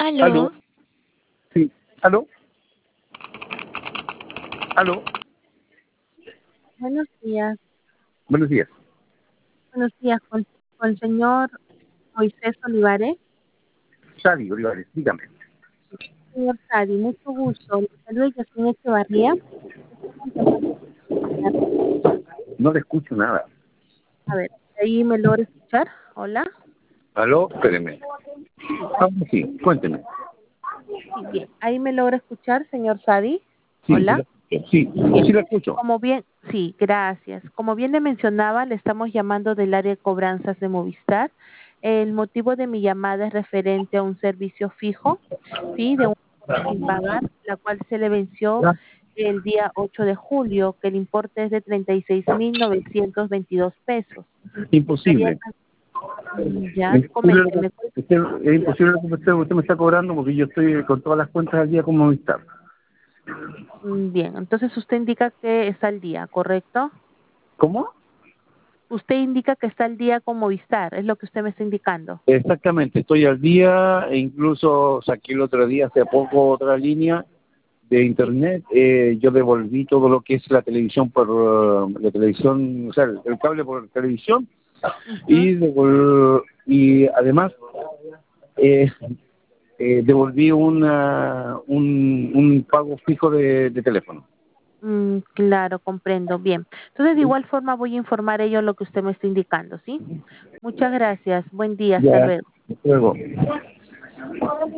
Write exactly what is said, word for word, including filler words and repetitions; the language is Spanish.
¿Aló? ¿Aló? Sí. ¿Aló? ¿Aló? Buenos días. Buenos días. Buenos días, con con el señor Moisés Olivares. Sadi Olivares, dígame. Señor Sadi, mucho gusto. Le saluda Yasmín Echevarría. Estamos llamando para- No le escucho nada. A ver, ¿ahí me logra escuchar? Hola. ¿Aló? Espéreme. Sí, Ah, sí, cuénteme. sí, bien. ¿Ahí me logra escuchar, señor Sadi? Sí, sí, Hola. la escucho. Sí, Bien. sí la escucho. Como bien, sí, gracias. Como bien le mencionaba, le estamos llamando del área de cobranzas de Movistar. El motivo de mi llamada es referente a un servicio fijo, sí, de un sin pagar, la cual se le venció Ya. el día ocho de julio, que el importe es de treinta y seis mil novecientos veintidós pesos. Estaría Imposible. mm, ya, Imposible lo coménteme. que- usted- es imposible lo que usted, usted me está cobrando porque yo estoy con todas las cuentas al día como Movistar. Mm, Bien, entonces usted indica que está al día, ¿correcto? ¿Cómo? Usted indica que está al día con Movistar, es lo que usted me está indicando. Exactamente, estoy al día e incluso saqué el otro día, hace poco, otra línea de Sí. internet. Eh, yo devolví todo lo que es la televisión por eh, la televisión, o sea, el, el cable por televisión Ujú. y devol- y además eh, eh, devolví una, un, un pago fijo de, de teléfono. Mm, claro, comprendo. Bien. Entonces, de igual forma voy a informar ello lo que usted me está indicando, ¿sí? Muchas gracias. Buen día. Hasta Ya, luego. luego.